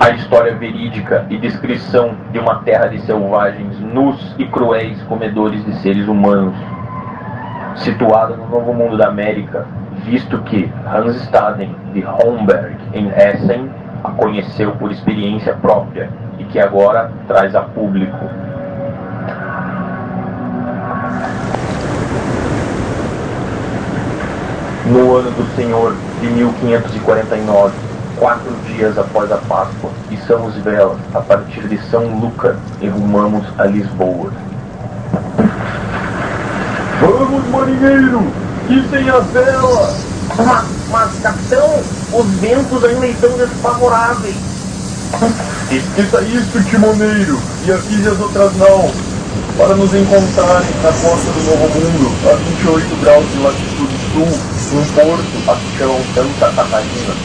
A história verídica e descrição de uma terra de selvagens nus e cruéis comedores de seres humanos, situada no Novo Mundo da América, visto que Hans Staden de Homberg, em Essen, a conheceu por experiência própria e que agora traz a público. No ano do Senhor de 1549, 4 dias após a Páscoa, içamos velas a partir de São Luca e rumamos a Lisboa. Vamos, marinheiro! Hissem a vela! Mas, capitão, os ventos ainda estão desfavoráveis. Esqueça isso, timoneiro, e avise as outras naus, para nos encontrarem na costa do Novo Mundo, a 28 graus de latitude sul, num porto a que chamam Santa Catarina.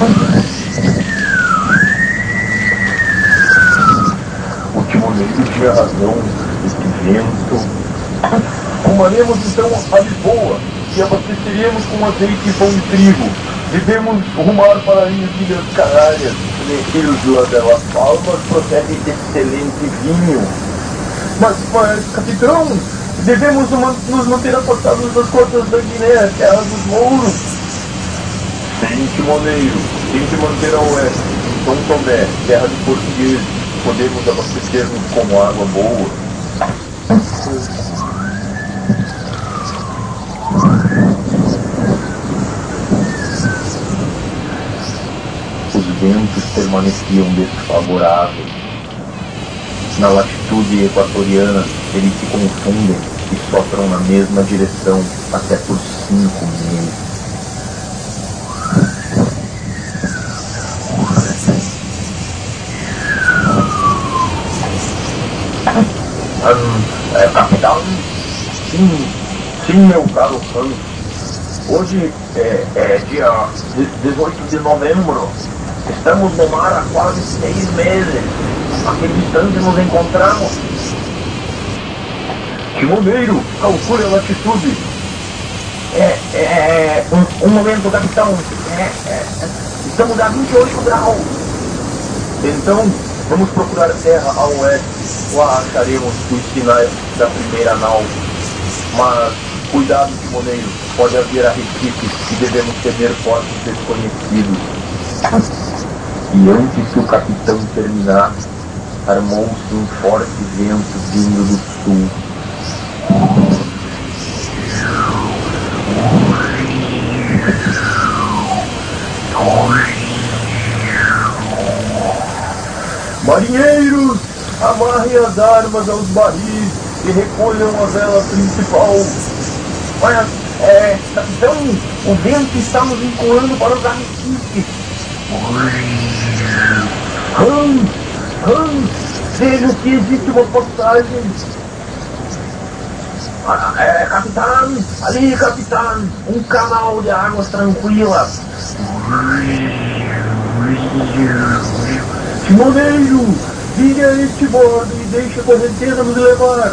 O timoneiro tinha razão. Este vento... Rumaremos então a Lisboa e abasteceremos com azeite e pão de trigo. Devemos rumar para as Ilhas Canárias. De Isla de las Palmas procede de excelente vinho. Mas, capitão, devemos nos manter afastados das costas da Guiné, terra dos mouros. Sim, timoneiro, tente manter a oeste, em São Tomé, terra de portugueses. Podemos abastecer-nos com água boa. Os ventos permaneciam desfavoráveis. Na latitude equatoriana, eles se confundem e sopram na mesma direção até por 5 meses. Capitão? Sim, meu caro Hans. Hoje é dia 18 de novembro. Estamos no mar há quase 6 meses. A que distância nos encontramos? Timoneiro, calcule a latitude. Um momento, capitão. Estamos a 28 graus. Então, vamos procurar terra a oeste. Lá acharemos os sinais da primeira nau. Mas, cuidado, timoneiro. Pode haver arrecifes e devemos temer portos desconhecidos. E antes que o capitão terminasse, armou-se um forte vento vindo do sul. Marinheiros, amarrem as armas aos barris e recolham a vela principal. Mas, capitão, o vento está nos empurrando para os arrecifes. Hans, vejo que existe uma passagem. Capitão, ali, capitão, um canal de águas tranquilas. Timoneiro, vire a este bordo e deixe a correnteza nos levar.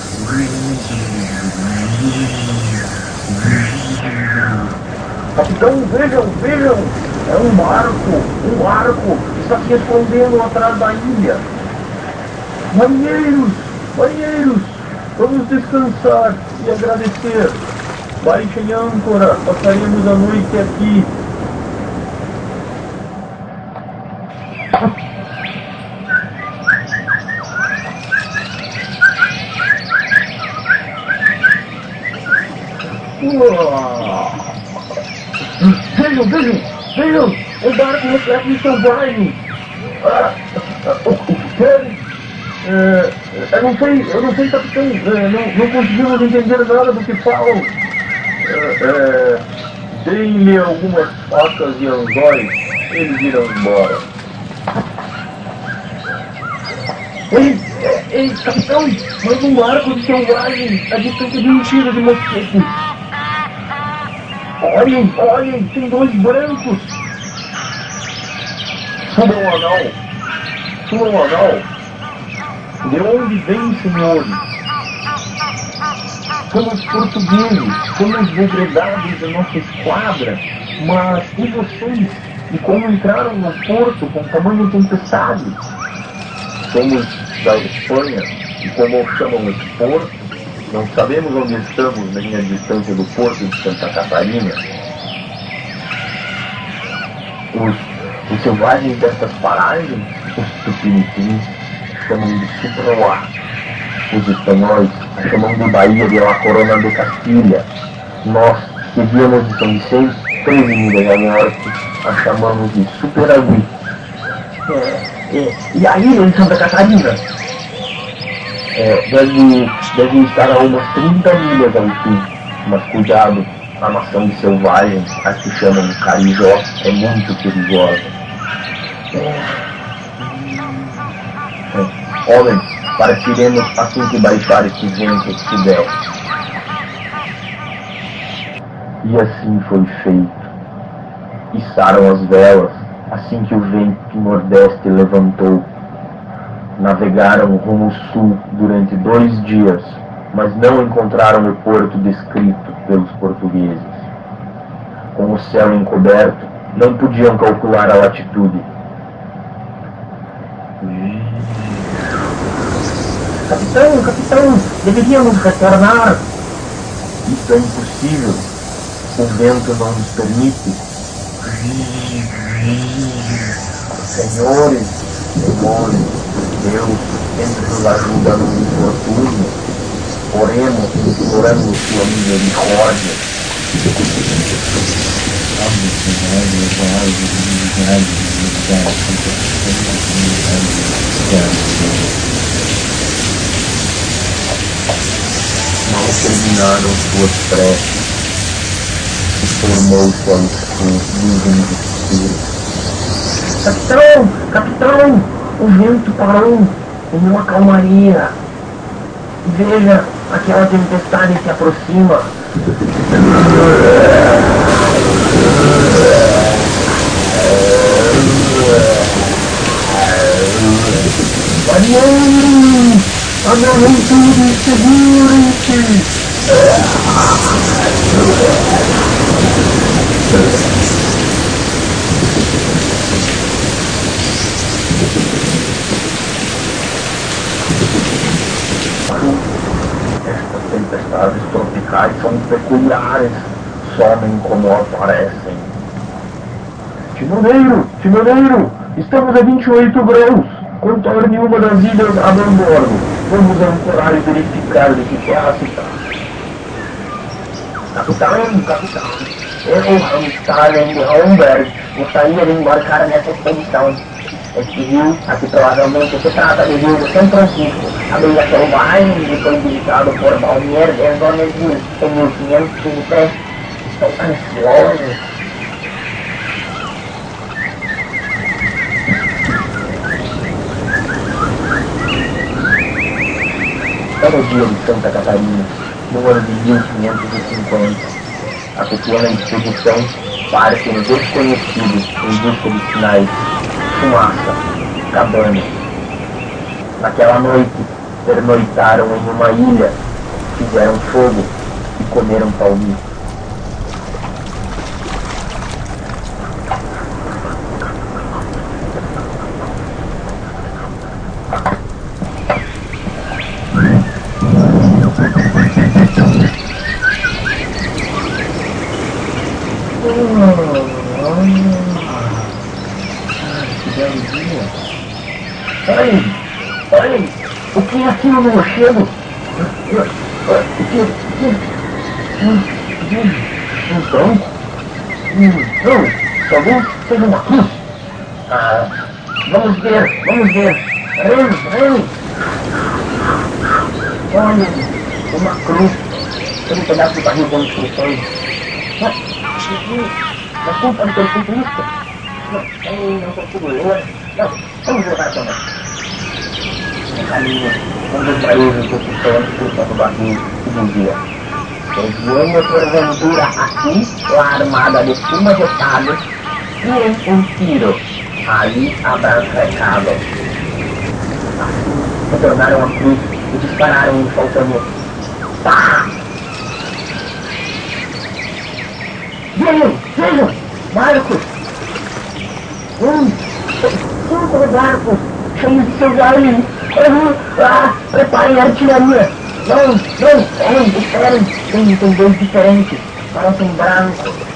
Capitão, vejam, é um barco, está se escondendo atrás da ilha. Marinheiros, vamos descansar e agradecer. Baixem âncora, passaremos a noite aqui. Vejam, o barco reflete de selvagens. Eu não sei, capitão, não conseguimos entender nada do que falam. Deem-lhe algumas facas e anzóis, eles irão embora. Ei, capitão, mas um barco de selvagens a distância de um tiro de mosquete. Olhem, tem 2 brancos. Subam o anal. De onde vem, senhores? Somos portugueses, somos degredados da nossa esquadra, mas e vocês? E como entraram no porto com tamanha tempestade? Somos da Espanha e como chamam esse porto, não sabemos onde estamos nem a distância do porto de Santa Catarina. Os selvagens destas paragens, os tupiniquins, chamam de Ciproá. Os espanhóis a chamam de Bahia de la Corona de Castilha. Nós, que víamos de São Vicente, 13 milhas a norte, a chamamos de Superagui. E a ilha de Santa Catarina? Deve estar a umas 30 milhas ao sul, mas cuidado, a nação de selvagens, a que chamam de Carijó, é muito perigosa. Homens, partiremos assim que baixar este vento do céu. E assim foi feito. Içaram as velas, assim que o vento nordeste levantou. Navegaram rumo sul durante 2 dias, mas não encontraram o porto descrito pelos portugueses. Com o céu encoberto, não podiam calcular a latitude. Capitão, deveríamos retornar. Isso é impossível. O vento não nos permite. Senhores, Deus sempre nos ajuda no infortúnio. Oremos implorando sua misericórdia. Mal terminaram suas preces e formou-se ao sul dos escuros. Capitão, o vento parou em uma calmaria. Veja, aquela tempestade se aproxima. Agarrem tudo e segurem-se! Estas tempestades tropicais são peculiares, somem como aparecem. Timoneiro, estamos a 28 graus. Contorne uma das ilhas a bordo. Vamos ancorar e verificar de que terra se trata. Capitão, eu, Ramstallen de Homberg, gostaria de embarcar nessa expedição. Este rio, aqui provavelmente se trata do rio de São Francisco, a beira selvagem e foi visitado por Balmier desde Onésio em 1523. Estou ansioso. Era o dia de Santa Catarina, no ano de 1550. A pequena expedição parte no desconhecido em busca de sinais, fumaça, cabanas. Naquela noite, pernoitaram em uma ilha, fizeram fogo e comeram palmito. Olhem, o que é aquilo no rochedo? Um tronco? Não, talvez seja uma cruz. Vamos ver. Remy. Olhem, uma cruz. Tem um pedaço de barril com instruções. Mas como pode ter feito isso? Não consigo ler. Não, vamos levar a câmera. No caminho, um dos braídos do pistão escuta do barril e dizia: desviei-me porventura aqui, lá armada de espumas e talhos, tirem um tiro, ali haverá recado. Assim, retornaram a cruz e dispararam um falcão. Pá! Vejam, Marcos! 5 barcos cheios de seus alienígenas. Preparem a artilharia. Não, esperem. Tem 2 diferentes. Parecem brancos.